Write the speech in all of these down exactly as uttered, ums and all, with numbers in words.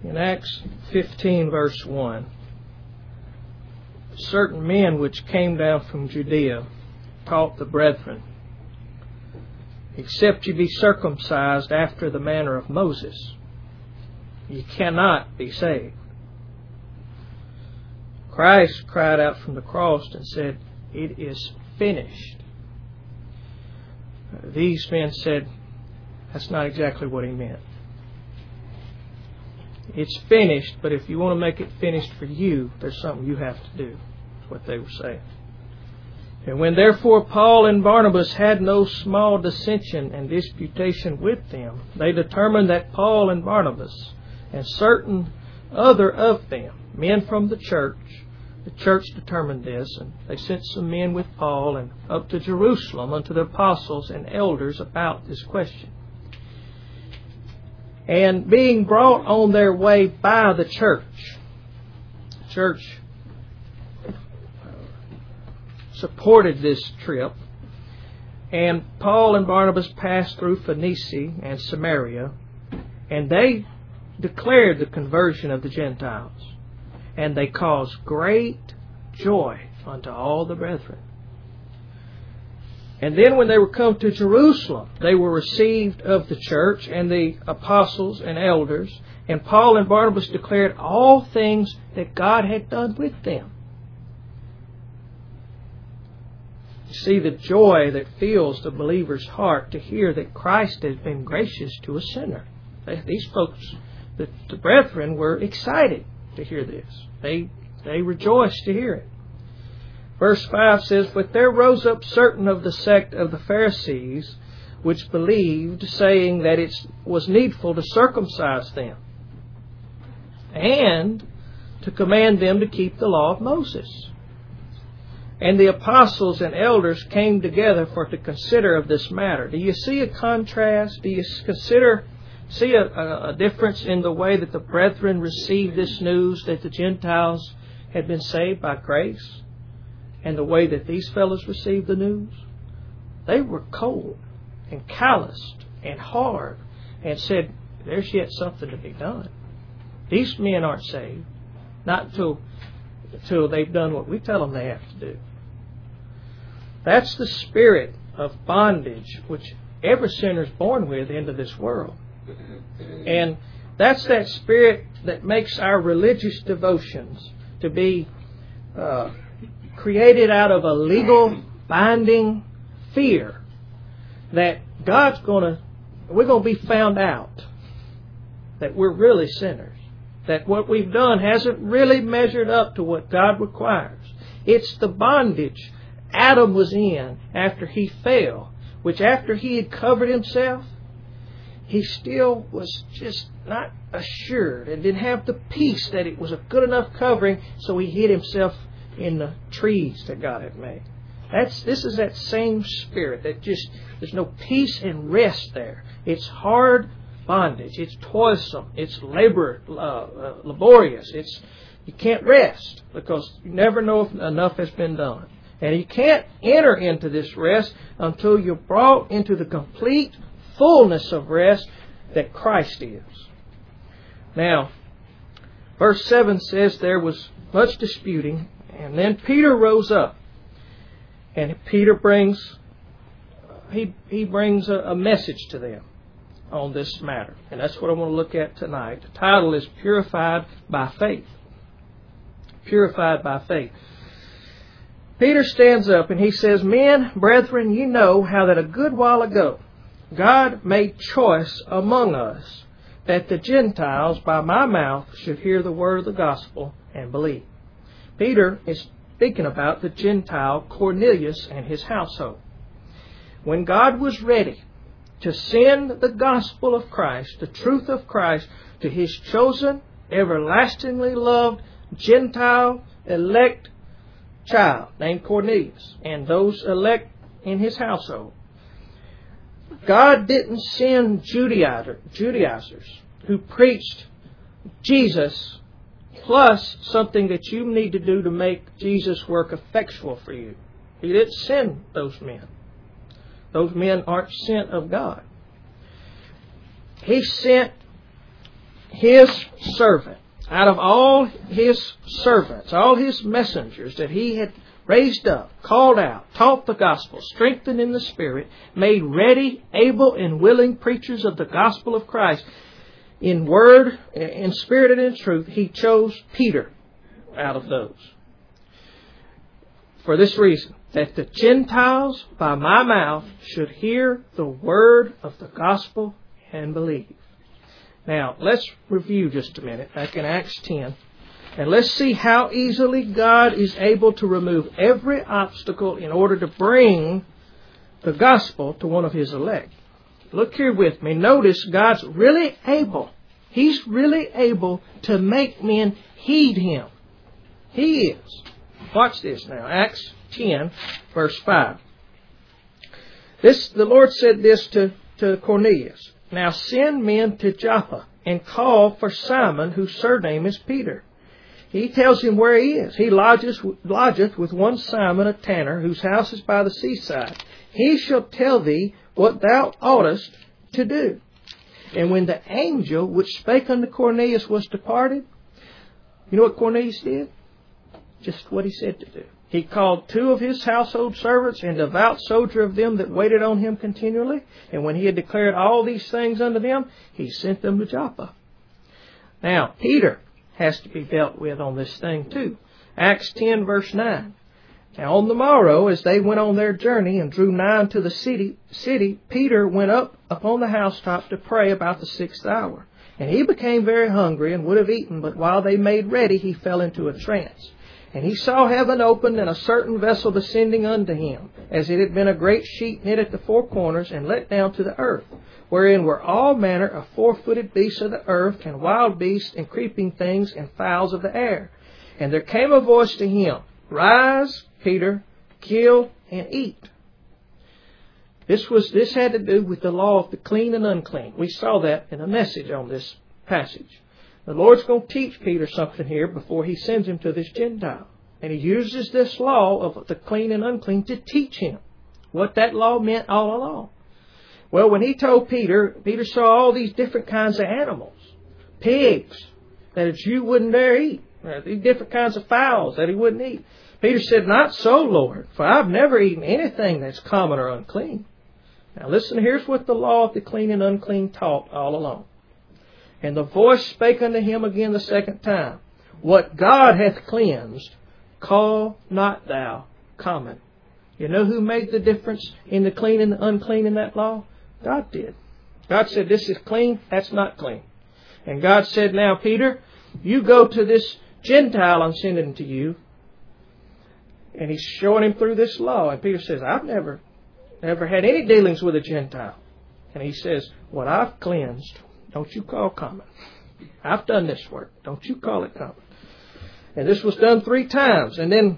In Acts fifteen, verse one, certain men which came down from Judea taught the brethren, except ye be circumcised after the manner of Moses, ye cannot be saved. Christ cried out from the cross and said, it is finished. These men said, that's not exactly what he meant. It's finished, but if you want to make it finished for you, there's something you have to do. That's what they were saying. And when therefore Paul and Barnabas had no small dissension and disputation with them, they determined that Paul and Barnabas and certain other of them, men from the church, the church determined this, and they sent some men with Paul and up to Jerusalem unto the apostles and elders about this question. And being brought on their way by the church, the church supported this trip, and Paul and Barnabas passed through Phoenicia and Samaria, and they declared the conversion of the Gentiles, and they caused great joy unto all the brethren. And then when they were come to Jerusalem, they were received of the church and the apostles and elders, and Paul and Barnabas declared all things that God had done with them. You see the joy that fills the believer's heart to hear that Christ has been gracious to a sinner. These folks, the, the brethren, were excited to hear this. They, they rejoiced to hear it. Verse five says, but there rose up certain of the sect of the Pharisees, which believed, saying that it was needful to circumcise them, and to command them to keep the law of Moses. And the apostles and elders came together for to consider of this matter. Do you see a contrast? Do you consider see a, a, a difference in the way that the brethren received this news that the Gentiles had been saved by grace, and the way that these fellows received the news? They were cold and calloused and hard and said, there's yet something to be done. These men aren't saved, not until, until they've done what we tell them they have to do. That's the spirit of bondage which every sinner is born with into this world. And that's that spirit that makes our religious devotions to be uh, created out of a legal, binding fear that God's going to, we're going to be found out that we're really sinners, that what we've done hasn't really measured up to what God requires. It's the bondage Adam was in after he fell, which after he had covered himself, he still was just not assured and didn't have the peace that it was a good enough covering, so he hid himself in the trees that God had made. That's this is that same spirit that just, there's no peace and rest there. It's hard bondage. It's toilsome. It's labor, uh, uh, laborious. It's you can't rest because you never know if enough has been done. And you can't enter into this rest until you're brought into the complete fullness of rest that Christ is. Now, verse seven says there was much disputing, and then Peter rose up, and Peter brings he he brings a, a message to them on this matter, and that's what I want to look at tonight. The title is Purified by Faith. Purified by Faith. Peter stands up and he says, men, brethren, you know how that a good while ago God made choice among us that the Gentiles by my mouth should hear the word of the gospel and believe. Peter is speaking about the Gentile Cornelius and his household. When God was ready to send the gospel of Christ, the truth of Christ, to His chosen, everlastingly loved, Gentile, elect child named Cornelius and those elect in his household, God didn't send Judaizer, Judaizers who preached Jesus plus something that you need to do to make Jesus' work effectual for you. He didn't send those men. Those men aren't sent of God. He sent His servant, out of all His servants, all His messengers that He had raised up, called out, taught the gospel, strengthened in the Spirit, made ready, able, and willing preachers of the gospel of Christ, in word, in spirit, and in truth, He chose Peter out of those. For this reason, that the Gentiles by my mouth should hear the word of the gospel and believe. Now, let's review just a minute back in Acts ten. And let's see how easily God is able to remove every obstacle in order to bring the gospel to one of His elect. Look here with me. Notice God's really able. He's really able to make men heed Him. He is. Watch this now. Acts ten, verse five. This, the Lord said this to, to Cornelius. Now send men to Joppa and call for Simon, whose surname is Peter. He tells him where he is. He lodges, lodgeth with one Simon, a tanner, whose house is by the seaside. He shall tell thee what thou oughtest to do. And when the angel which spake unto Cornelius was departed, you know what Cornelius did? Just what he said to do. He called two of his household servants and devout soldier of them that waited on him continually. And when he had declared all these things unto them, he sent them to Joppa. Now, Peter has to be dealt with on this thing too. Acts ten, verse nine. Now on the morrow, as they went on their journey and drew nigh unto the city, city, Peter went up upon the housetop to pray about the sixth hour. And he became very hungry and would have eaten, but while they made ready, he fell into a trance. And he saw heaven opened and a certain vessel descending unto him, as it had been a great sheet knit at the four corners and let down to the earth, wherein were all manner of four-footed beasts of the earth, and wild beasts, and creeping things, and fowls of the air. And there came a voice to him, Rise, Peter, kill and eat. This was this had to do with the law of the clean and unclean. We saw that in a message on this passage. The Lord's going to teach Peter something here before He sends him to this Gentile. And He uses this law of the clean and unclean to teach him what that law meant all along. Well, when He told Peter, Peter saw all these different kinds of animals. Pigs that a Jew wouldn't dare eat. These different kinds of fowls that he wouldn't eat. Peter said, Not so, Lord, for I've never eaten anything that's common or unclean. Now listen, here's what the law of the clean and unclean taught all along. And the voice spake unto him again the second time, What God hath cleansed, call not thou common. You know who made the difference in the clean and the unclean in that law? God did. God said, This is clean, that's not clean. And God said, Now, Peter, you go to this Gentile I'm sending to you. And He's showing him through this law. And Peter says, I've never, never had any dealings with a Gentile. And He says, What I've cleansed, don't you call common. I've done this work. Don't you call it common. And this was done three times. And then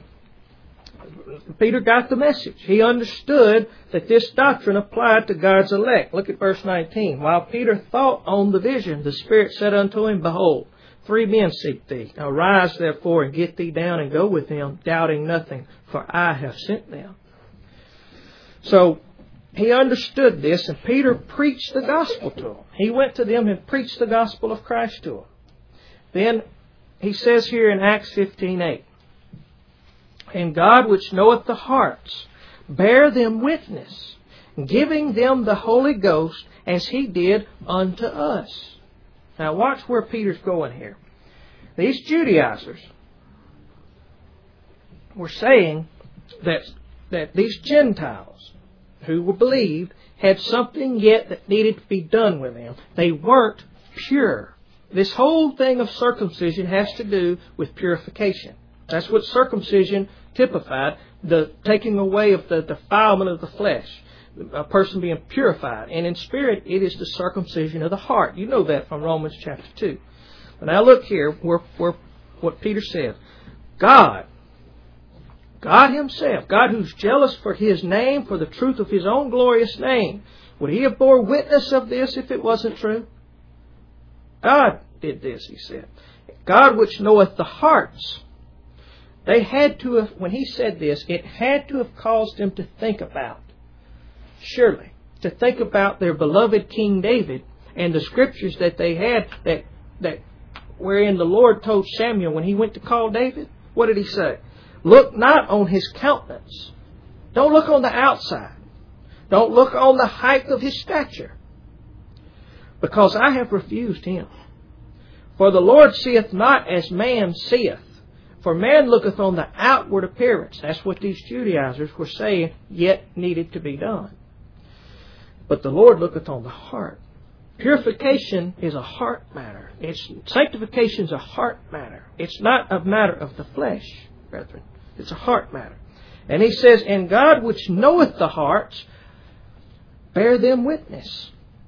Peter got the message. He understood that this doctrine applied to God's elect. Look at verse nineteen. While Peter thought on the vision, the Spirit said unto him, Behold, three men seek thee. Now rise therefore and get thee down and go with them, doubting nothing, for I have sent them. So he understood this, and Peter preached the gospel to them. He went to them and preached the gospel of Christ to them. Then he says here in Acts fifteen eight, And God which knoweth the hearts, bear them witness, giving them the Holy Ghost, as He did unto us. Now watch where Peter's going here. These Judaizers were saying that, that these Gentiles who were believed had something yet that needed to be done with them. They weren't pure. This whole thing of circumcision has to do with purification. That's what circumcision typified, the taking away of the defilement of the flesh, a person being purified. And in spirit, it is the circumcision of the heart. You know that from Romans chapter two. But now look here where, where what Peter said. God, God Himself, God who's jealous for His name, for the truth of His own glorious name, would He have bore witness of this if it wasn't true? God did this, he said. God which knoweth the hearts. They had to have, when He said this, it had to have caused them to think about, surely, to think about their beloved King David and the scriptures that they had that that wherein the Lord told Samuel when he went to call David? What did he say? Look not on his countenance. Don't look on the outside. Don't look on the height of his stature, because I have refused him. For the Lord seeth not as man seeth. For man looketh on the outward appearance. That's what these Judaizers were saying, yet needed to be done. But the Lord looketh on the heart. Purification is a heart matter. It's, sanctification is a heart matter. It's not a matter of the flesh, brethren. It's a heart matter. And he says, and God which knoweth the hearts, bear them witness.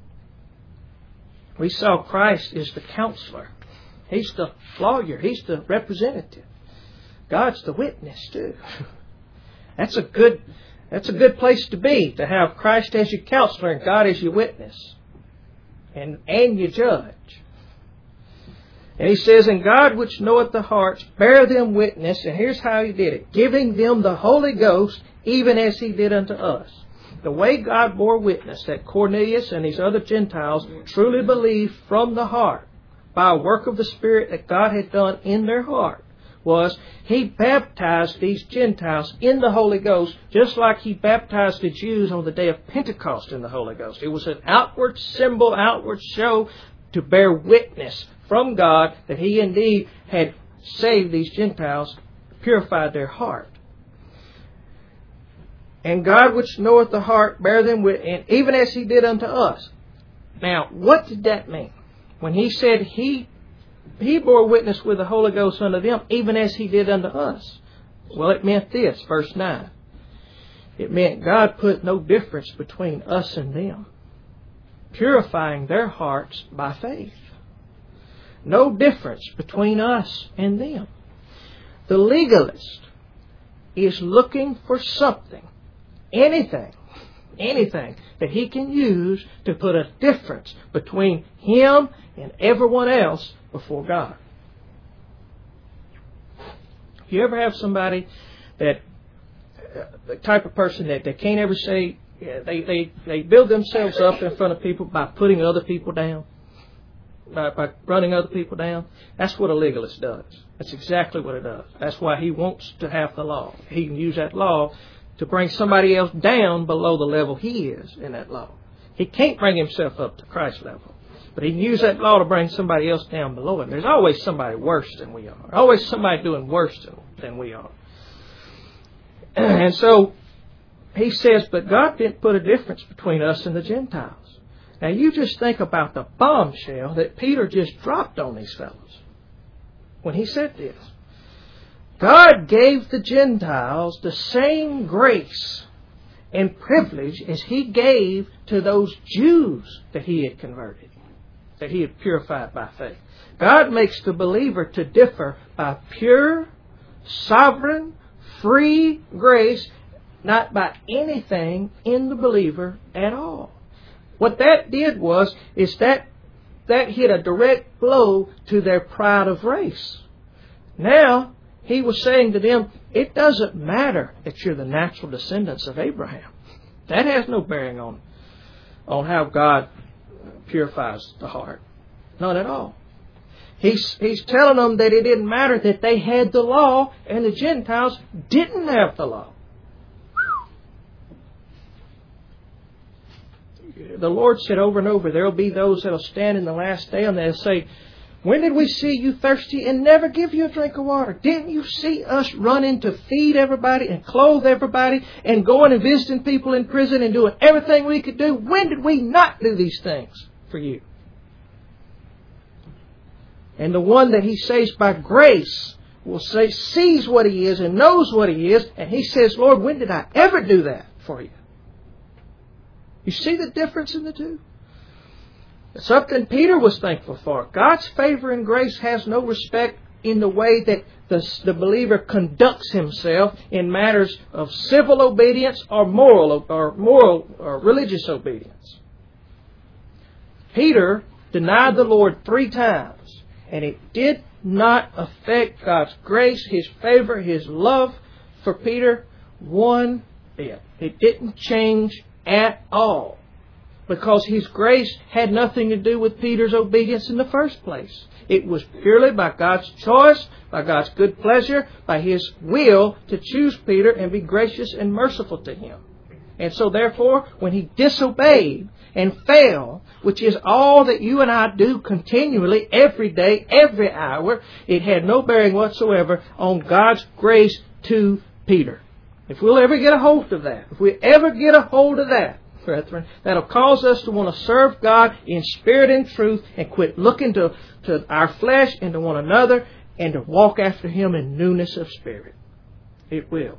We saw Christ is the counselor. He's the lawyer. He's the representative. God's the witness too. That's a good, that's a good place to be, to have Christ as your counselor and God as your witness. And, and your judge. And he says, and God which knoweth the hearts, bear them witness. And here's how he did it. Giving them the Holy Ghost, even as he did unto us. The way God bore witness that Cornelius and these other Gentiles truly believed from the heart, by a work of the Spirit that God had done in their heart, was he baptized these Gentiles in the Holy Ghost, just like he baptized the Jews on the day of Pentecost in the Holy Ghost. It was an outward symbol, outward show to bear witness from God that he indeed had saved these Gentiles, purified their heart. And God which knoweth the heart, bear them witness, even as he did unto us. Now, what did that mean? When he said he he bore witness with the Holy Ghost unto them, even as he did unto us. Well, it meant this, verse nine. It meant God put no difference between us and them, purifying their hearts by faith. No difference between us and them. The legalist is looking for something, anything, anything that he can use to put a difference between him and everyone else before God. You ever have somebody that, uh, the type of person that they can't ever say, yeah, they, they, they build themselves up in front of people by putting other people down, by, by running other people down? That's what a legalist does. That's exactly what it does. That's why he wants to have the law. He can use that law to bring somebody else down below the level he is in that law. He can't bring himself up to Christ's level. But he can use that law to bring somebody else down below him. There's always somebody worse than we are. Always somebody doing worse than, than we are. And so he says, but God didn't put a difference between us and the Gentiles. Now you just think about the bombshell that Peter just dropped on these fellows when he said this. God gave the Gentiles the same grace and privilege as he gave to those Jews that he had converted, that he had purified by faith. God makes the believer to differ by pure, sovereign, free grace, not by anything in the believer at all. What that did was, is that that hit a direct blow to their pride of race. Now, he was saying to them, it doesn't matter that you're the natural descendants of Abraham. That has no bearing on, on how God purifies the heart. Not at all. He's, he's telling them that it didn't matter that they had the law and the Gentiles didn't have the law. The Lord said over and over, there will be those that will stand in the last day and they'll say, when did we see you thirsty and never give you a drink of water? Didn't you see us running to feed everybody and clothe everybody and going and visiting people in prison and doing everything we could do? When did we not do these things for you? And the one that he saves by grace will say, sees what he is and knows what he is. And he says, Lord, when did I ever do that for you? You see the difference in the two? It's something Peter was thankful for. God's favor and grace has no respect in the way that the, the believer conducts himself in matters of civil obedience or moral or moral or religious obedience. Peter denied the Lord three times, and it did not affect God's grace, His favor, His love for Peter one bit. It didn't change at all. because His grace had nothing to do with Peter's obedience in the first place. It was purely by God's choice, by God's good pleasure, by His will to choose Peter and be gracious and merciful to him. And so therefore, when he disobeyed and fell, which is all that you and I do continually, every day, every hour, it had no bearing whatsoever on God's grace to Peter. If we'll ever get a hold of that, if we ever get a hold of that, brethren, that'll cause us to want to serve God in spirit and truth and quit looking to, to our flesh and to one another and to walk after Him in newness of spirit. It will.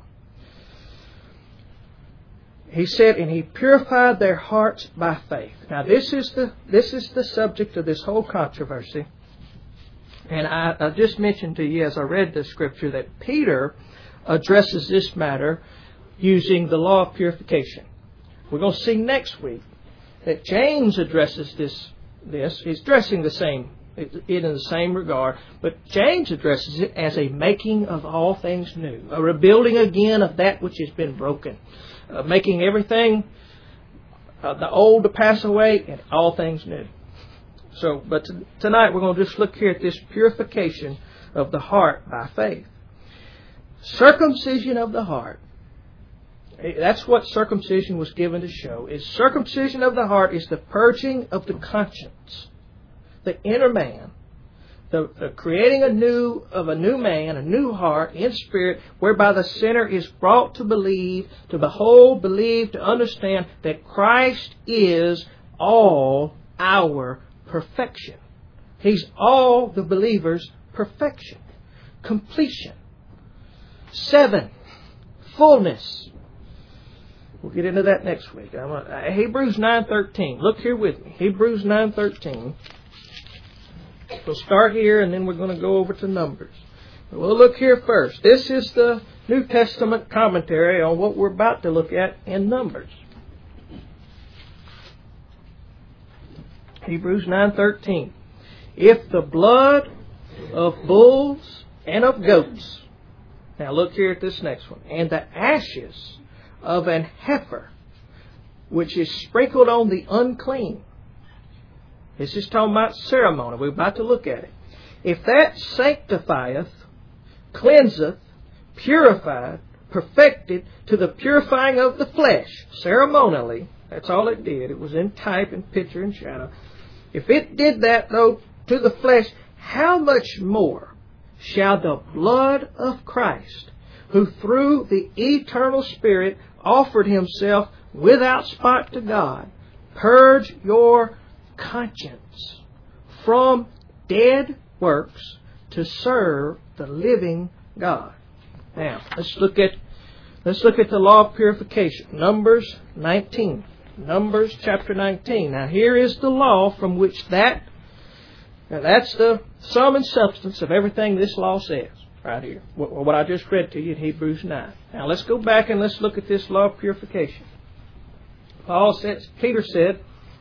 He said, and He purified their hearts by faith. Now this is the this is the subject of this whole controversy. And I, I just mentioned to you as I read the scripture that Peter addresses this matter using the law of purification. We're going to see next week that James addresses this. This he's addressing the same it in the same regard, but James addresses it as a making of all things new, a rebuilding again of that which has been broken, uh, making everything uh, the old to pass away and all things new. So, but t- tonight we're going to just look here at this purification of the heart by faith. Circumcision of the heart. That's what circumcision was given to show. Is circumcision of the heart is the purging of the conscience, the inner man, the, the creating a new of a new man, a new heart in spirit, whereby the sinner is brought to believe, to behold, believe, to understand that Christ is all our perfection. He's all the believer's perfection, completion. Seven, fullness. We'll get into that next week. I'm gonna, Hebrews nine thirteen. Look here with me. Hebrews nine thirteen. We'll start here and then we're going to go over to Numbers. But we'll look here first. This is the New Testament commentary on what we're about to look at in Numbers. Hebrews nine thirteen. If the blood of bulls and of goats. Now look here at this next one. And the ashes of an heifer, which is sprinkled on the unclean. This is talking about ceremony. We're about to look at it. If that sanctifieth, cleanseth, purified, perfected to the purifying of the flesh, ceremonially, that's all it did. It was in type and picture and shadow. If it did that, though, to the flesh, how much more shall the blood of Christ, who through the eternal Spirit offered Himself without spot to God, purge your conscience from dead works to serve the living God. Now, let's look at let's look at the law of purification. Numbers nineteen. Numbers chapter nineteen. Now here is the law from which that now that's the sum and substance of everything this law says. Right here. What I just read to you in Hebrews nine. Now let's go back and let's look at this law of purification. Paul says, Peter said,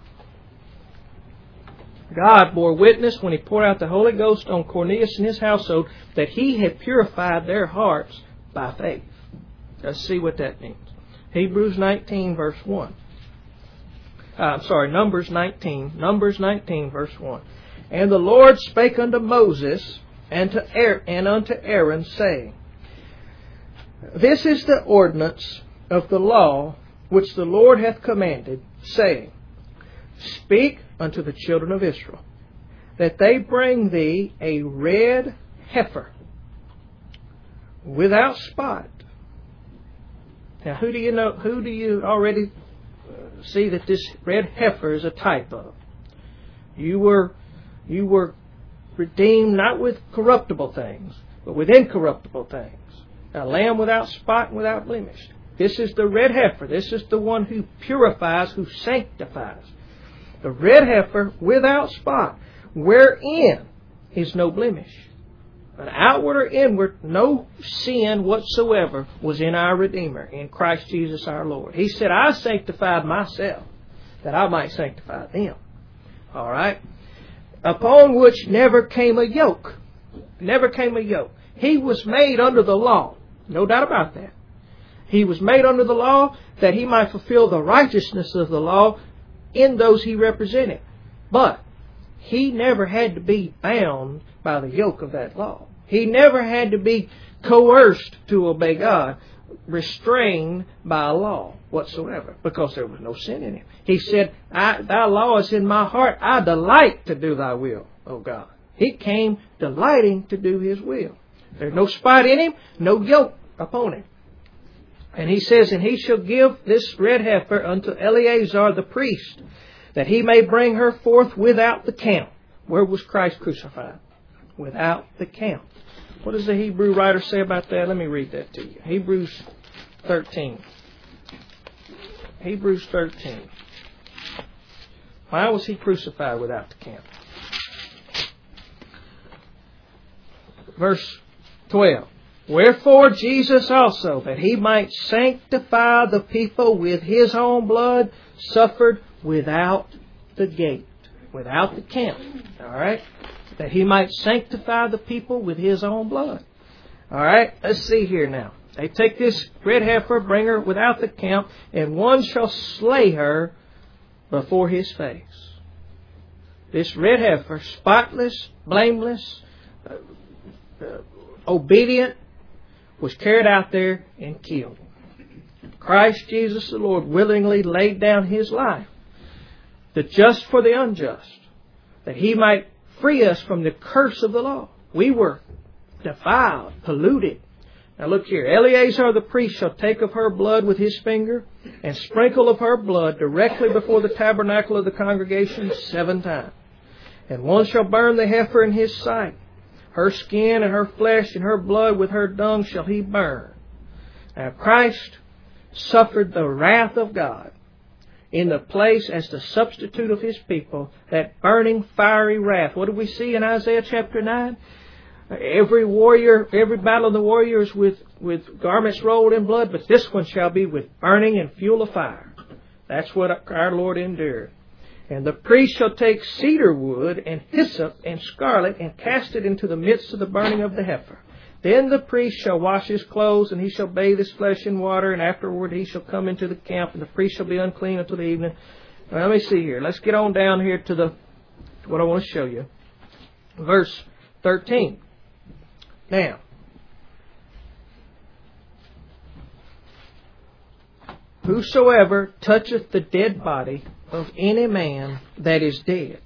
God bore witness when He poured out the Holy Ghost on Cornelius and his household that He had purified their hearts by faith. Let's see what that means. Hebrews nineteen verse one. Uh, I'm sorry, Numbers nineteen. Numbers nineteen verse one. And the Lord spake unto Moses and to Aaron, and unto Aaron, saying, This is the ordinance of the law which the Lord hath commanded, saying, Speak unto the children of Israel, that they bring thee a red heifer without spot. Now, who do you know? Who do you already see that this red heifer is a type of? You were, you were redeemed not with corruptible things, but with incorruptible things. A lamb without spot and without blemish. This is the red heifer. This is the one who purifies, who sanctifies. The red heifer without spot, wherein is no blemish. An outward or inward, no sin whatsoever was in our Redeemer, in Christ Jesus our Lord. He said, I sanctified myself, that I might sanctify them. All right? Upon which never came a yoke. Never came a yoke. He was made under the law. No doubt about that. He was made under the law that He might fulfill the righteousness of the law in those he represented. But he never had to be bound by the yoke of that law. He never had to be coerced to obey God, restrained by a law whatsoever, because there was no sin in him. He said, I, Thy law is in my heart. I delight to do Thy will, O God. He came delighting to do His will. There's no spite in him, no yoke upon him. And he says, and he shall give this red heifer unto Eleazar the priest, that he may bring her forth without the camp. Where was Christ crucified? Without the camp. What does the Hebrew writer say about that? Let me read that to you. Hebrews thirteen. Hebrews thirteen. Why was He crucified without the camp? Verse twelve. Wherefore Jesus also, that He might sanctify the people with His own blood, suffered without the gate, without the camp. All right? That He might sanctify the people with His own blood. All right? Let's see here now. They take this red heifer, bring her without the camp, and one shall slay her before His face. This red heifer, spotless, blameless, uh, uh, obedient, was carried out there and killed. Christ Jesus the Lord willingly laid down His life, the just for the unjust, that He might free us from the curse of the law. We were defiled, polluted. Now look here. Eleazar the priest shall take of her blood with his finger, and sprinkle of her blood directly before the tabernacle of the congregation seven times. And one shall burn the heifer in his sight. Her skin and her flesh and her blood with her dung shall he burn. Now Christ suffered the wrath of God in the place as the substitute of His people, that burning fiery wrath. What do we see in Isaiah chapter nine? Every warrior, every battle of the warriors with, with garments rolled in blood, but this one shall be with burning and fuel of fire. That's what our Lord endured. And the priest shall take cedar wood and hyssop and scarlet and cast it into the midst of the burning of the heifer. Then the priest shall wash his clothes, and he shall bathe his flesh in water, and afterward he shall come into the camp, and the priest shall be unclean until the evening. Now, let me see here. Let's get on down here to the to what I want to show you. Verse thirteen. Now, whosoever toucheth the dead body of any man that is dead.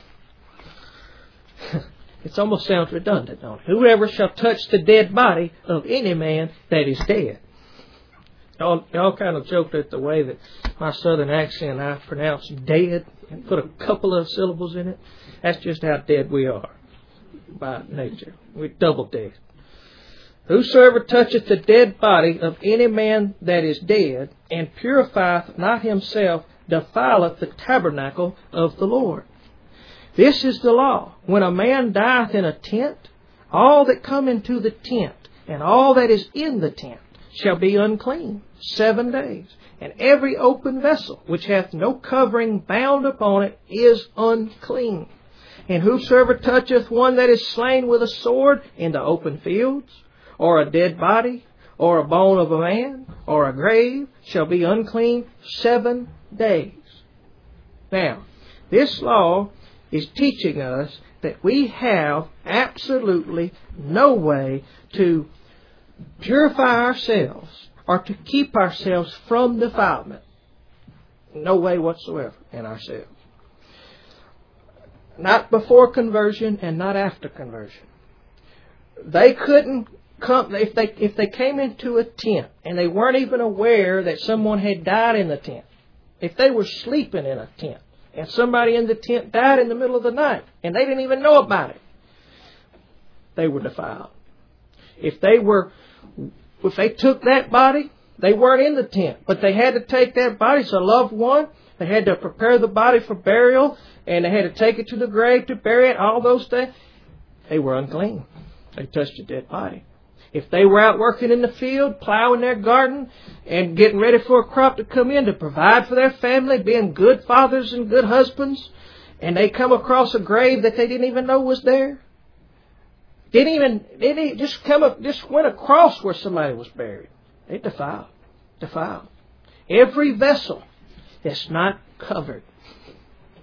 It almost sounds redundant, don't it? Whoever shall touch the dead body of any man that is dead. Y'all, y'all kind of joked at the way that my southern accent, I pronounce dead and put a couple of syllables in it. That's just how dead we are by nature. We're double dead. Whosoever toucheth the dead body of any man that is dead, and purifieth not himself, defileth the tabernacle of the Lord. This is the law. When a man dieth in a tent, all that come into the tent, and all that is in the tent, shall be unclean seven days. And every open vessel, which hath no covering bound upon it, is unclean. And whosoever toucheth one that is slain with a sword in the open fields, or a dead body, or a bone of a man, or a grave, shall be unclean seven days. Now, this law is teaching us that we have absolutely no way to purify ourselves or to keep ourselves from defilement. No way whatsoever in ourselves. Not before conversion and not after conversion. They couldn't come, if they, if they came into a tent and they weren't even aware that someone had died in the tent. If they were sleeping in a tent and somebody in the tent died in the middle of the night and they didn't even know about it, they were defiled. If they were, if they took that body, they weren't in the tent, but they had to take that body, it's a loved one. They had to prepare the body for burial, and they had to take it to the grave to bury it, all those things. They were unclean. They touched a dead body. If they were out working in the field, plowing their garden, and getting ready for a crop to come in to provide for their family, being good fathers and good husbands, and they come across a grave that they didn't even know was there, didn't even, didn't just come up, just went across where somebody was buried. They defiled. Defiled. Every vessel that's not covered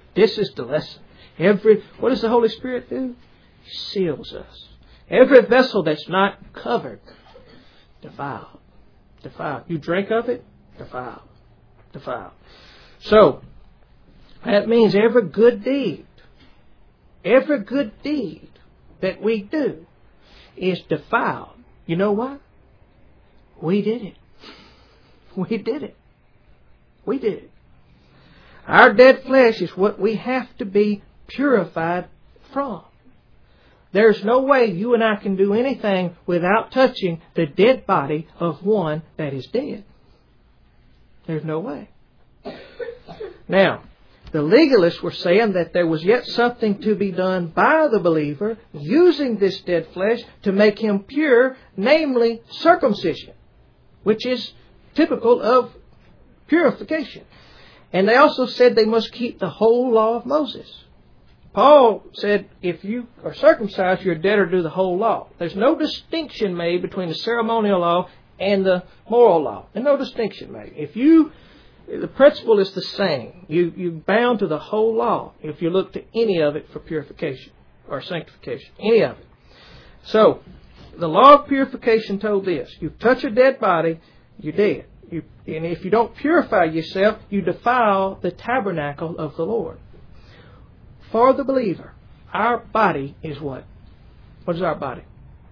This is the lesson. Every what does the Holy Spirit do? He seals us. Every vessel that's not covered, defiled. Defiled. You drink of it, defiled. Defiled. So, that means every good deed, every good deed that we do is defiled. You know why? We did it. We did it. We did it. Our dead flesh is what we have to be purified from. There's no way you and I can do anything without touching the dead body of one that is dead. There's no way. Now, the legalists were saying that there was yet something to be done by the believer using this dead flesh to make him pure, namely circumcision, which is typical of purification. And they also said they must keep the whole law of Moses. Paul said, if you are circumcised, you're a debtor to the whole law. There's no distinction made between the ceremonial law and the moral law. There's no distinction made. If you, the principle is the same. You, you're bound to the whole law if you look to any of it for purification or sanctification. Any of it. So, the law of purification told this. You touch a dead body, you're dead. You, and if you don't purify yourself, you defile the tabernacle of the Lord. For the believer, our body is what? What is our body?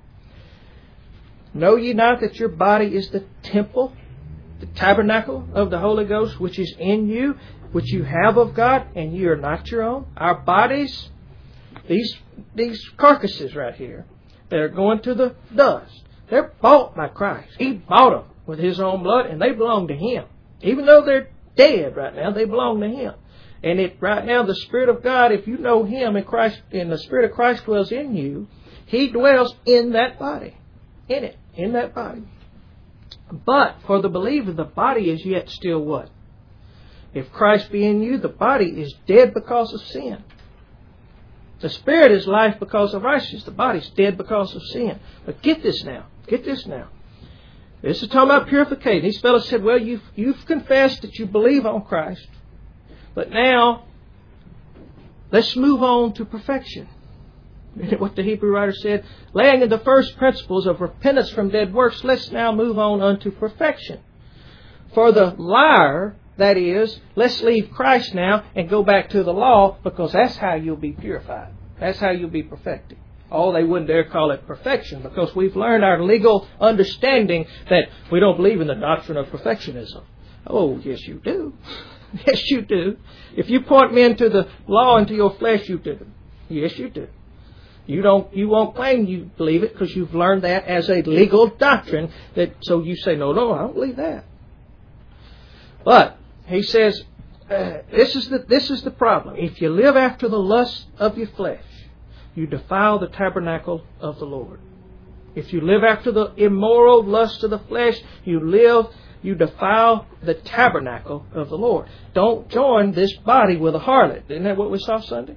Know ye not that your body is the temple, the tabernacle of the Holy Ghost, which is in you, which you have of God, and you are not your own? Our bodies, these, these carcasses right here, that are going to the dust, they're bought by Christ. He bought them with His own blood, and they belong to Him. Even though they're dead right now, they belong to Him. And it right now, the Spirit of God, if you know Him and Christ, and the Spirit of Christ dwells in you, He dwells in that body. In it. In that body. But for the believer, the body is yet still what? If Christ be in you, the body is dead because of sin. The Spirit is life because of righteousness. The body is dead because of sin. But get this now. Get this now. This is talking about purification. These fellows said, well, you've, you've confessed that you believe on Christ. But now, let's move on to perfection. What the Hebrew writer said, laying in the first principles of repentance from dead works, let's now move on unto perfection. For the liar, that is, let's leave Christ now and go back to the law, because that's how you'll be purified. That's how you'll be perfected. Oh, they wouldn't dare call it perfection, because we've learned our legal understanding that we don't believe in the doctrine of perfectionism. Oh, yes you do. Yes, you do. If you point men to the law and to your flesh, you do. Yes, you do. You don't. You won't claim you believe it because you've learned that as a legal doctrine. That so you say, no, no, I don't believe that. But he says, uh, this is the this is the problem. If you live after the lust of your flesh, you defile the tabernacle of the Lord. If you live after the immoral lust of the flesh, you live. You defile the tabernacle of the Lord. Don't join this body with a harlot. Isn't that what we saw Sunday?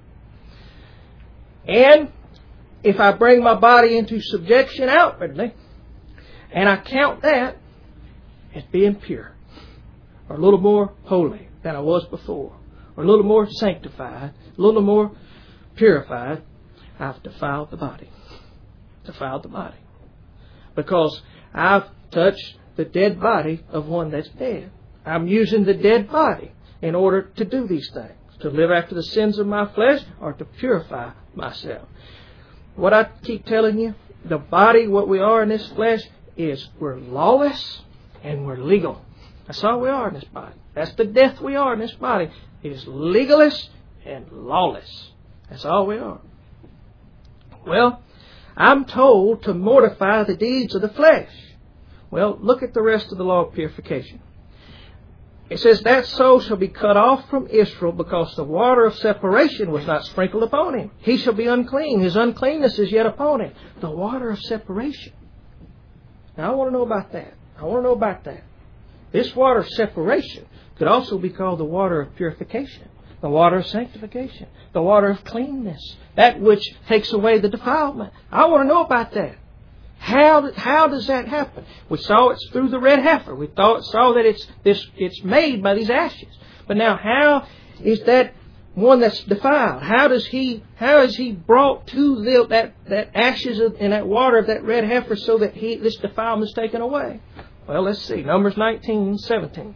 And if I bring my body into subjection outwardly, and I count that as being pure, or a little more holy than I was before, or a little more sanctified, a little more purified, I've defiled the body. Defiled the body. Because I've touched the dead body of one that's dead. I'm using the dead body in order to do these things. To live after the sins of my flesh or to purify myself. What I keep telling you, the body, what we are in this flesh, is we're lawless and we're legal. That's all we are in this body. That's the death we are in this body. It is legalist and lawless. That's all we are. Well, I'm told to mortify the deeds of the flesh. Well, look at the rest of the law of purification. It says, that soul shall be cut off from Israel because the water of separation was not sprinkled upon him. He shall be unclean. His uncleanness is yet upon him. The water of separation. Now, I want to know about that. I want to know about that. This water of separation could also be called the water of purification. The water of sanctification. The water of cleanness. That which takes away the defilement. I want to know about that. How how does that happen? We saw it's through the red heifer. We thought, saw that it's this it's made by these ashes. But now, how is that one that's defiled. How does he, how is he brought to the, that, that ashes of, and that water of that red heifer so that he, this defilement is taken away? Well, let's see. Numbers nineteen, seventeen.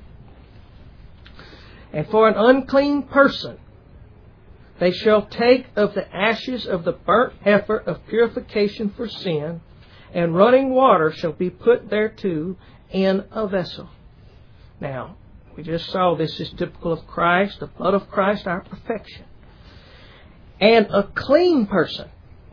And for an unclean person, they shall take of the ashes of the burnt heifer of purification for sin, and running water shall be put thereto in a vessel. Now, we just saw this is typical of Christ, the blood of Christ, our perfection. And a clean person,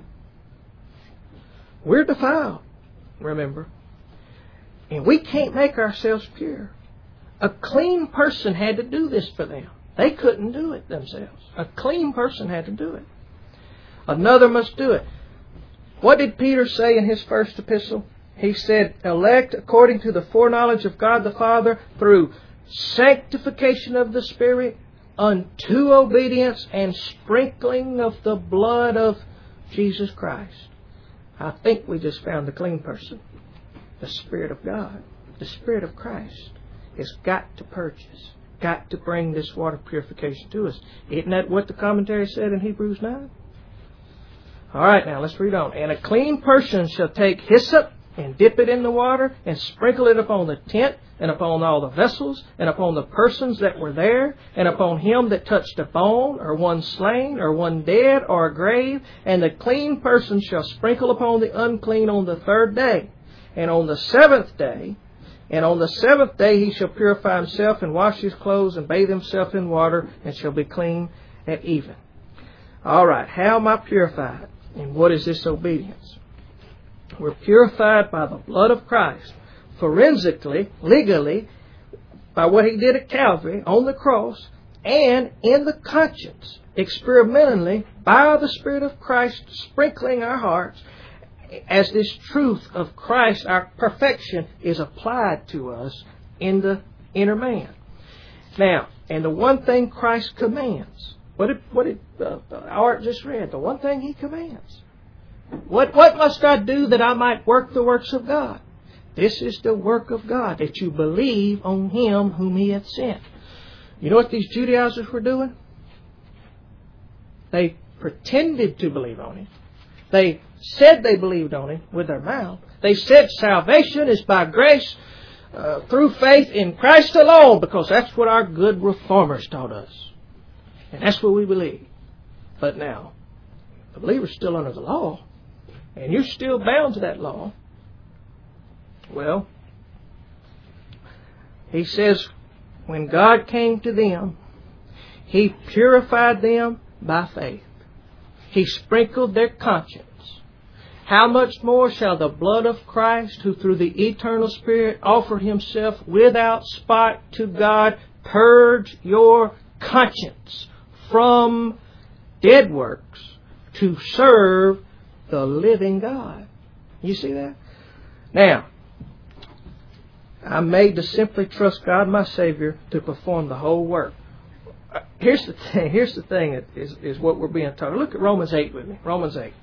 we're defiled, remember. And we can't make ourselves pure. A clean person had to do this for them. They couldn't do it themselves. A clean person had to do it. Another must do it. What did Peter say in his first epistle? He said, elect according to the foreknowledge of God the Father through sanctification of the Spirit unto obedience and sprinkling of the blood of Jesus Christ. I think we just found the clean person. The Spirit of God, the Spirit of Christ has got to purge us, got to bring this water purification to us. Isn't that what the commentary said in Hebrews nine? All right, now let's read on. And a clean person shall take hyssop and dip it in the water and sprinkle it upon the tent and upon all the vessels and upon the persons that were there and upon him that touched a bone or one slain or one dead or a grave. And the clean person shall sprinkle upon the unclean on the third day. And on the seventh day, and on the seventh day he shall purify himself and wash his clothes and bathe himself in water and shall be clean at even. All right, how am I purified? And what is this obedience? We're purified by the blood of Christ, forensically, legally, by what He did at Calvary on the cross, and in the conscience, experimentally, by the Spirit of Christ sprinkling our hearts, as this truth of Christ, our perfection, is applied to us in the inner man. Now, and the one thing Christ commands, what did, what did uh, Art just read? The one thing He commands. What, what must I do that I might work the works of God? This is the work of God, that you believe on Him whom He hath sent. You know what these Judaizers were doing? They pretended to believe on Him. They said they believed on Him with their mouth. They said salvation is by grace uh, through faith in Christ alone, because that's what our good reformers taught us. And that's what we believe. But now, the believer's still under the law, and you're still bound to that law. Well, He says, when God came to them, He purified them by faith. He sprinkled their conscience. How much more shall the blood of Christ, who through the eternal Spirit offered Himself without spot to God, purge your conscience from dead works to serve the living God. You see that? Now, I'm made to simply trust God my Savior to perform the whole work. Here's the thing. Here's the thing that is, is what we're being taught. Look at Romans eight with me. Romans eight.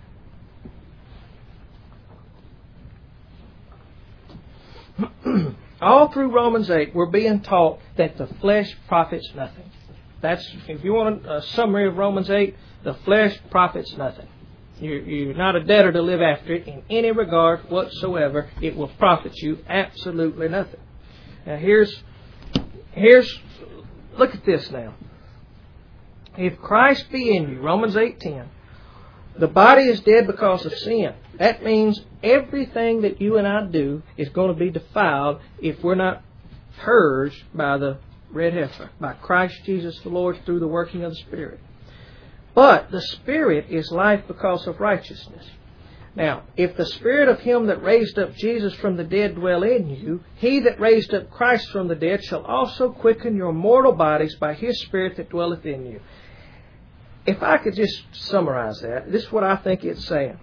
All through Romans eight, we're being taught that the flesh profits nothing. That's, if you want a summary of Romans eight, the flesh profits nothing. You're, you're not a debtor to live after it in any regard whatsoever. It will profit you absolutely nothing. Now here's, here's, look at this now. If Christ be in you, Romans eight ten, the body is dead because of sin. That means everything that you and I do is going to be defiled if we're not purged by the red heifer, by Christ Jesus the Lord through the working of the Spirit. But the Spirit is life because of righteousness. Now, if the Spirit of Him that raised up Jesus from the dead dwell in you, He that raised up Christ from the dead shall also quicken your mortal bodies by His Spirit that dwelleth in you. If I could just summarize that, this is what I think it's saying.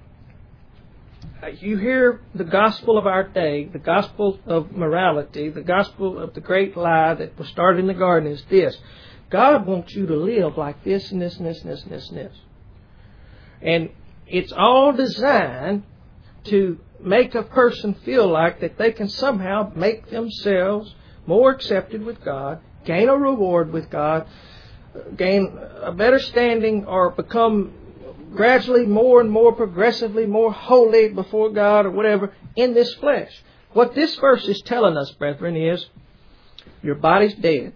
You hear the gospel of our day, the gospel of morality, the gospel of the great lie that was started in the garden is this. God wants you to live like this and this and this and this and this and this. And it's all designed to make a person feel like that they can somehow make themselves more accepted with God, gain a reward with God, gain a better standing or become gradually more and more progressively more holy before God or whatever in this flesh. What this verse is telling us, brethren, is your body's dead.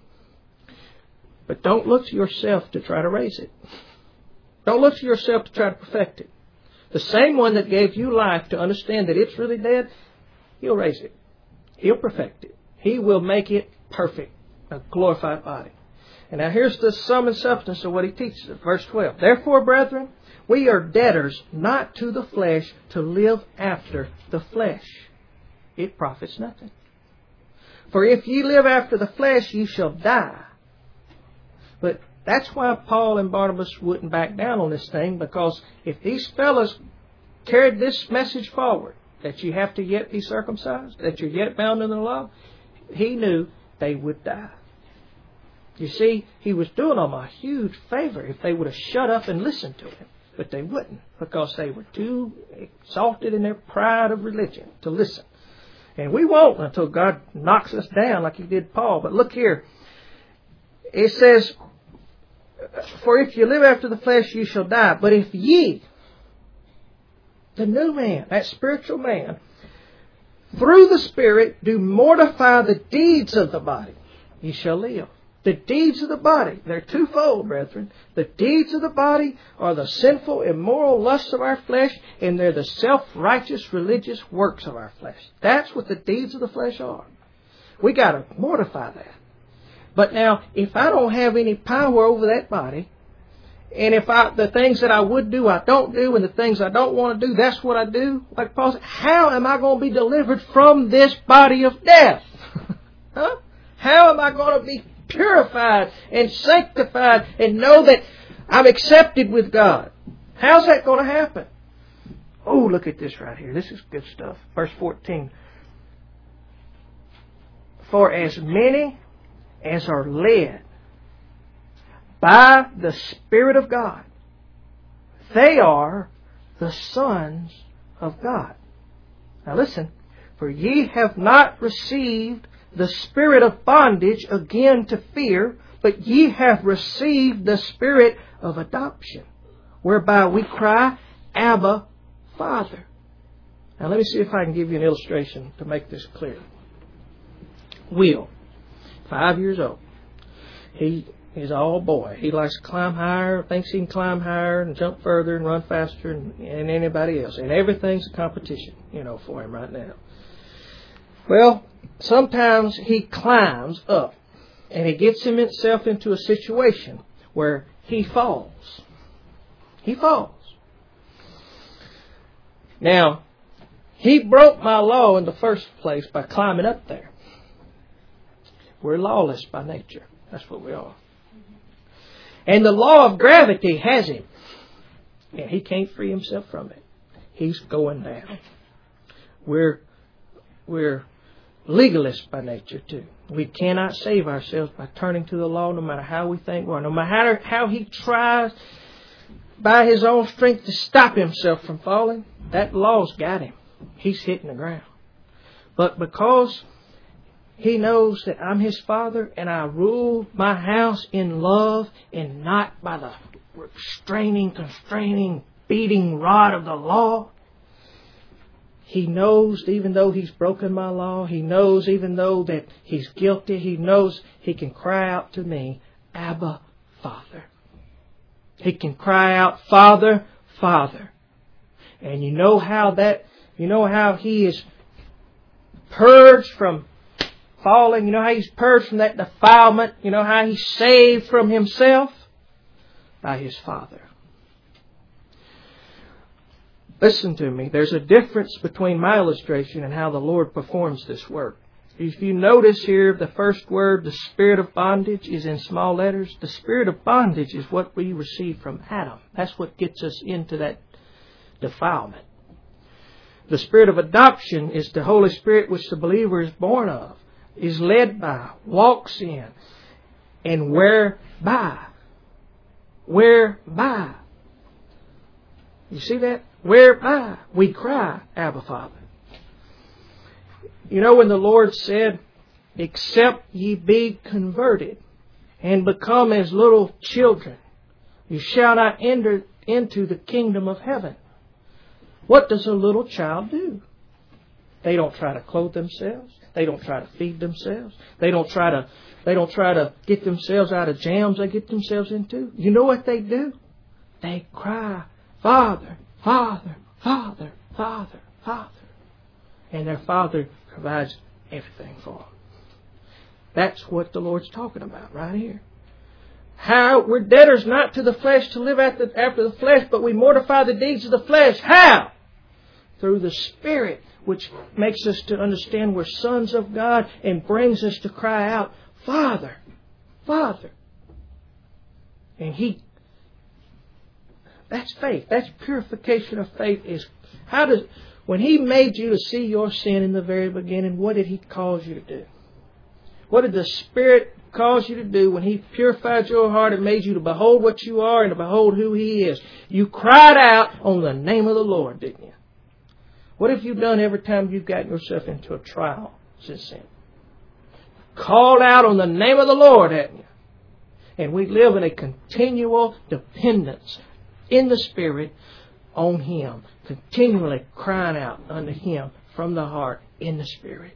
But don't look to yourself to try to raise it. Don't look to yourself to try to perfect it. The same one that gave you life to understand that it's really dead, He'll raise it. He'll perfect it. He will make it perfect, a glorified body. And now here's the sum and substance of what he teaches us. Verse twelve. Therefore, brethren, we are debtors not to the flesh to live after the flesh. It profits nothing. For if ye live after the flesh, ye shall die. But that's why Paul and Barnabas wouldn't back down on this thing, because if these fellas carried this message forward, that you have to yet be circumcised, that you're yet bound in the law, he knew they would die. You see, he was doing them a huge favor if they would have shut up and listened to him. But they wouldn't, because they were too exalted in their pride of religion to listen. And we won't until God knocks us down like He did Paul. But look here. It says, for if you live after the flesh, you shall die. But if ye, the new man, that spiritual man, through the Spirit do mortify the deeds of the body, ye shall live. The deeds of the body, they're twofold, brethren. The deeds of the body are the sinful, immoral lusts of our flesh, and they're the self-righteous, religious works of our flesh. That's what the deeds of the flesh are. We got to mortify that. But now, if I don't have any power over that body, and if I, the things that I would do, I don't do, and the things I don't want to do, that's what I do, like Paul said, how am I going to be delivered from this body of death? Huh? How am I going to be purified and sanctified and know that I'm accepted with God? How's that going to happen? Oh, look at this right here. This is good stuff. Verse fourteen. For as many as are led by the Spirit of God, they are the sons of God. Now listen. For ye have not received the spirit of bondage again to fear, but ye have received the Spirit of adoption, whereby we cry, Abba, Father. Now let me see if I can give you an illustration to make this clear. Will, five years old. He is all boy. He likes to climb higher, thinks he can climb higher and jump further and run faster than, than anybody else. And everything's a competition, you know, for him right now. Well, sometimes he climbs up and he gets himself into a situation where he falls. He falls. Now, he broke my law in the first place by climbing up there. We're lawless by nature. That's what we are. And the law of gravity has him. And he can't free himself from it. He's going down. We're, we're legalists by nature too. We cannot save ourselves by turning to the law no matter how we think we are. No matter how he tries by his own strength to stop himself from falling, that law's got him. He's hitting the ground. But because he knows that I'm his father and I rule my house in love and not by the restraining, constraining, beating rod of the law, he knows even though he's broken my law, he knows even though that he's guilty, he knows he can cry out to me, Abba, Father. He can cry out, Father, Father. And you know how that, you know how he is purged from falling. You know how he's purged from that defilement. You know how he's saved from himself? By his Father. Listen to me. There's a difference between my illustration and how the Lord performs this work. If you notice here, the first word, the spirit of bondage, is in small letters. The spirit of bondage is what we received from Adam. That's what gets us into that defilement. The spirit of adoption is the Holy Spirit which the believer is born of, is led by, walks in, and whereby. Whereby. You see that? Whereby we cry, Abba, Father. You know when the Lord said, except ye be converted. and become as little children. You shall not enter into the kingdom of heaven. What does a little child do? They don't try to clothe themselves. They don't try to feed themselves. They don't try to, they don't try to get themselves out of jams they get themselves into. You know what they do? They cry, Father, Father, Father, Father, Father. And their Father provides everything for them. That's what the Lord's talking about right here. How we're debtors not to the flesh to live after, after the flesh, but we mortify the deeds of the flesh. How? Through the Spirit, which makes us to understand we're sons of God and brings us to cry out, Father, Father. And He, that's faith. That's purification of faith. Is how does, when He made you to see your sin in the very beginning, what did He cause you to do? What did the Spirit cause you to do when He purified your heart and made you to behold what you are and to behold who He is? You cried out on the name of the Lord, didn't you? What have you done every time you've gotten yourself into a trial since then? Called out on the name of the Lord, haven't you? And we live in a continual dependence in the Spirit on Him. Continually crying out unto Him from the heart in the Spirit.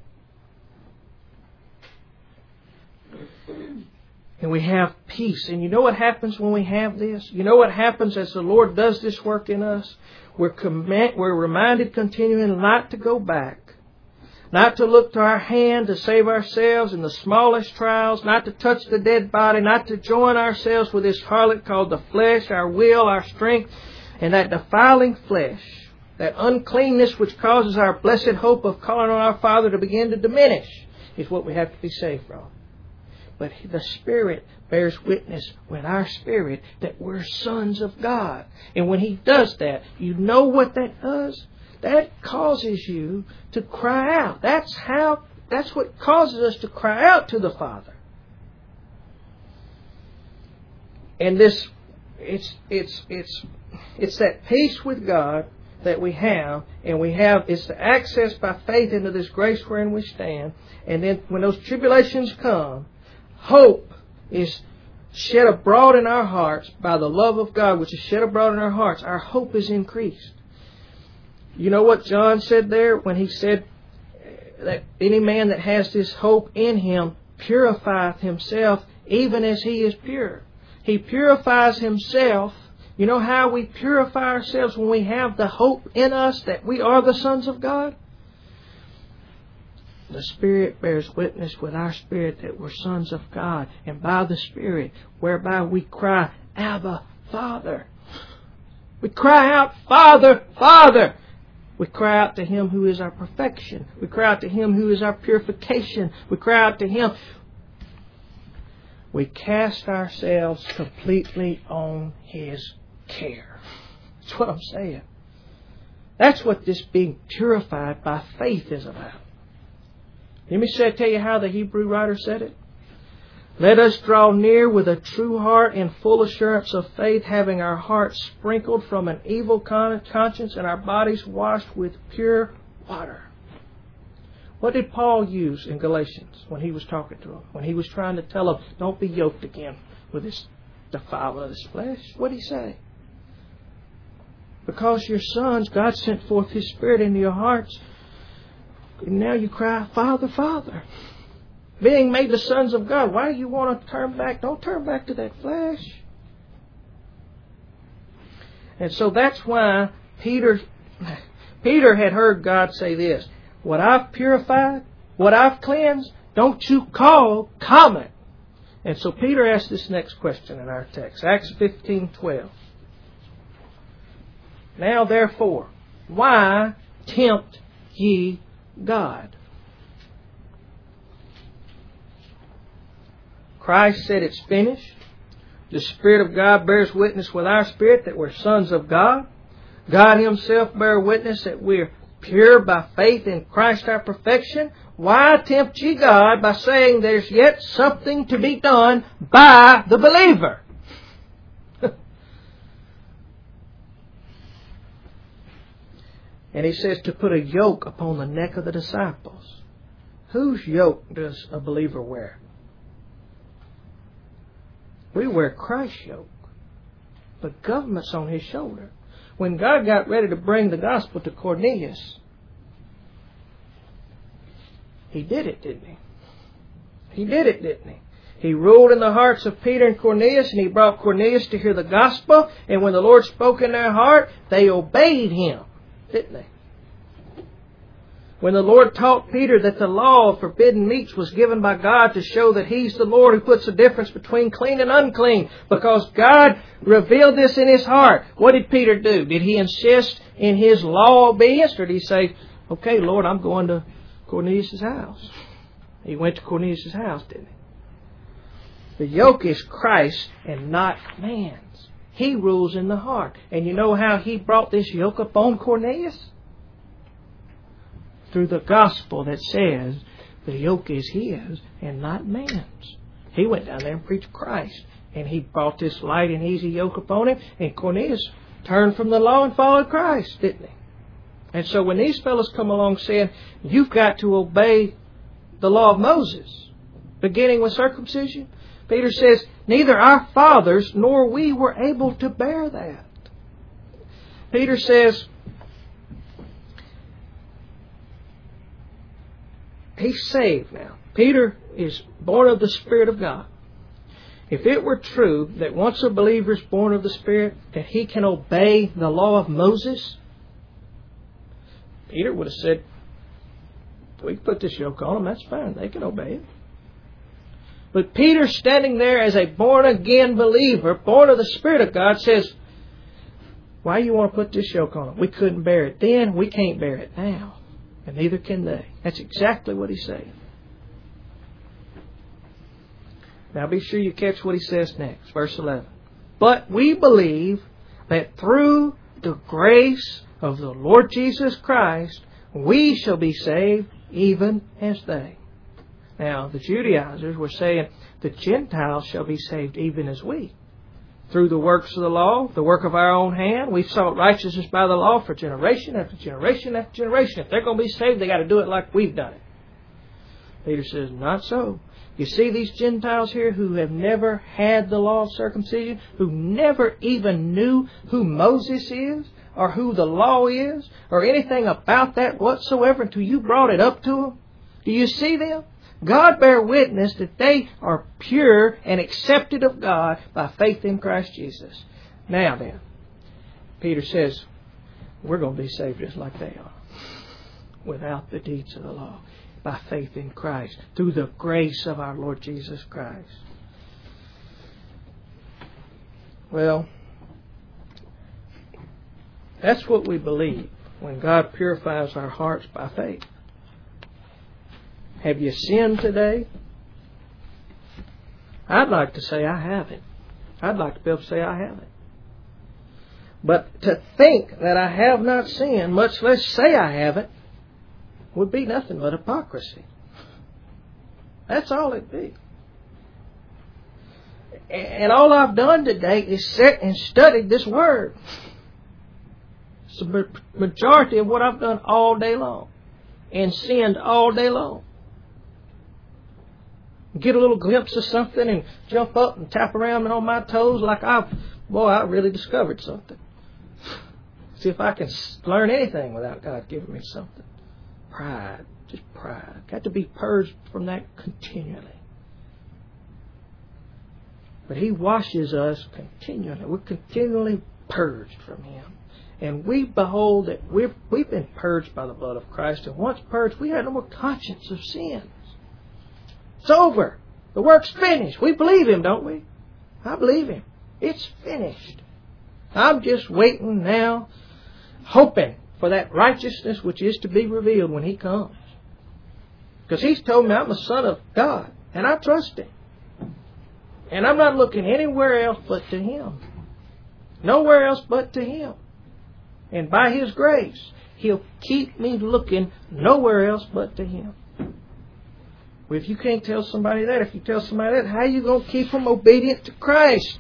And we have peace. And you know what happens when we have this? You know what happens as the Lord does this work in us? We're, command, we're reminded continuing not to go back. Not to look to our hand to save ourselves in the smallest trials. Not to touch the dead body. Not to join ourselves with this harlot called the flesh, our will, our strength. And that defiling flesh. That uncleanness which causes our blessed hope of calling on our Father to begin to diminish is what we have to be saved from. But the Spirit bears witness with our spirit that we're sons of God. And when He does that, you know what that does? That causes you to cry out. That's how, that's what causes us to cry out to the Father. And this, it's, it's, it's, it's that peace with God that we have, and we have, it's the access by faith into this grace wherein we stand. And then when those tribulations come, hope is shed abroad in our hearts by the love of God, which is shed abroad in our hearts. Our hope is increased. You know what John said there when he said that any man that has this hope in him purifieth himself even as he is pure. He purifies himself. You know how we purify ourselves when we have the hope in us that we are the sons of God? The Spirit bears witness with our spirit that we're sons of God. And by the Spirit, whereby we cry, Abba, Father. We cry out, Father, Father. We cry out to Him who is our perfection. We cry out to Him who is our purification. We cry out to Him. We cast ourselves completely on His care. That's what I'm saying. That's what this being purified by faith is about. Let me say, tell you how the Hebrew writer said it. Let us draw near with a true heart and full assurance of faith, having our hearts sprinkled from an evil conscience and our bodies washed with pure water. What did Paul use in Galatians when he was talking to them? When he was trying to tell them, don't be yoked again with this defilement of this flesh? What did he say? Because you're sons, God sent forth His Spirit into your hearts. And now you cry, Father, Father. Being made the sons of God. Why do you want to turn back? Don't turn back to that flesh. And so that's why Peter, Peter had heard God say this. What I've purified, what I've cleansed, don't you call common. And so Peter asked this next question in our text. Acts fifteen twelve. Now therefore, why tempt ye God? Christ said it's finished. The Spirit of God bears witness with our spirit that we're sons of God. God Himself bears witness that we're pure by faith in Christ our perfection. Why tempt ye God by saying there's yet something to be done by the believer? And He says to put a yoke upon the neck of the disciples. Whose yoke does a believer wear? We wear Christ's yoke. The government's on his shoulder. When God got ready to bring the gospel to Cornelius, he did it, didn't he? He did it, didn't he? He ruled in the hearts of Peter and Cornelius, and he brought Cornelius to hear the gospel. And when the Lord spoke in their heart, they obeyed him, didn't they? When the Lord taught Peter that the law of forbidden meats was given by God to show that He's the Lord who puts a difference between clean and unclean, because God revealed this in his heart, what did Peter do? Did he insist in his law obedience, or did he say, okay, Lord, I'm going to Cornelius' house? He went to Cornelius' house, didn't he? The yoke is Christ and not man's. He rules in the heart. And you know how he brought this yoke upon Cornelius? Through the gospel that says the yoke is his and not man's. He went down there and preached Christ. And he brought this light and easy yoke upon him. And Cornelius turned from the law and followed Christ, didn't he? And so when these fellows come along saying, you've got to obey the law of Moses, beginning with circumcision, Peter says, neither our fathers nor we were able to bear that. Peter says, he's saved now. Peter is born of the Spirit of God. If it were true that once a believer is born of the Spirit, that he can obey the law of Moses, Peter would have said, we can put this yoke on them, that's fine, they can obey it. But Peter, standing there as a born-again believer, born of the Spirit of God, says, why do you want to put this yoke on them? We couldn't bear it then, we can't bear it now. And neither can they. That's exactly what he's saying. Now be sure you catch what he says next. Verse eleven. But we believe that through the grace of the Lord Jesus Christ, we shall be saved even as they. Now, the Judaizers were saying, the Gentiles shall be saved even as we. Through the works of the law, the work of our own hand, we've sought righteousness by the law for generation after generation after generation. If they're going to be saved, they got to do it like we've done it. Peter says, not so. You see these Gentiles here who have never had the law of circumcision, who never even knew who Moses is, or who the law is, or anything about that whatsoever until you brought it up to them? Do you see them? God bear witness that they are pure and accepted of God by faith in Christ Jesus. Now then, Peter says, we're going to be saved just like they are, without the deeds of the law, by faith in Christ, through the grace of our Lord Jesus Christ. Well, that's what we believe when God purifies our hearts by faith. Have you sinned today? I'd like to say I haven't. I'd like to be able to say I haven't. But to think that I have not sinned, much less say I haven't, would be nothing but hypocrisy. That's all it'd be. And all I've done today is sit and studied this Word. It's the majority of what I've done all day long. And sinned all day long. Get a little glimpse of something and jump up and tap around on my toes like I've, boy, I really discovered something. See if I can learn anything without God giving me something. Pride, just pride. Got to be purged from that continually. But He washes us continually. We're continually purged from Him. And we behold that we've, we've been purged by the blood of Christ. And once purged, we have no more conscience of sin. It's over. The work's finished. We believe Him, don't we? I believe Him. It's finished. I'm just waiting now, hoping for that righteousness which is to be revealed when He comes. Because He's told me I'm a son of God, and I trust Him. And I'm not looking anywhere else but to Him. Nowhere else but to Him. And by His grace, He'll keep me looking nowhere else but to Him. Well, if you can't tell somebody that, if you tell somebody that, how are you going to keep them obedient to Christ?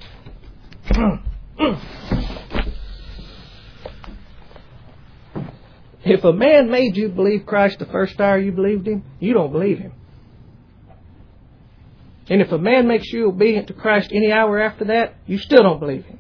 If a man made you believe Christ the first hour you believed Him, you don't believe Him. And if a man makes you obedient to Christ any hour after that, you still don't believe him.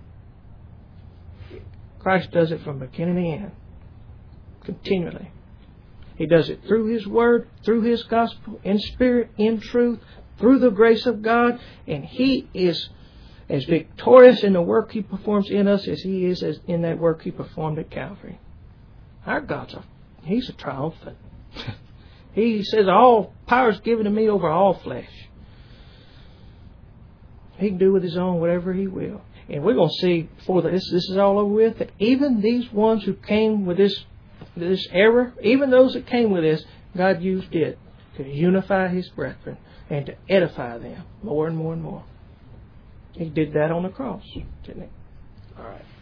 Christ does it from beginning to end. Continually. He does it through His Word, through His gospel, in spirit, in truth, through the grace of God. And He is as victorious in the work He performs in us as He is as in that work He performed at Calvary. Our God's a, He's a triumphant. He says, all power is given to me over all flesh. He can do with His own whatever He will. And we're going to see before this, this is all over with, that even these ones who came with this, this error, even those that came with this, God used it to unify His brethren and to edify them more and more and more. He did that on the cross, didn't He? All right.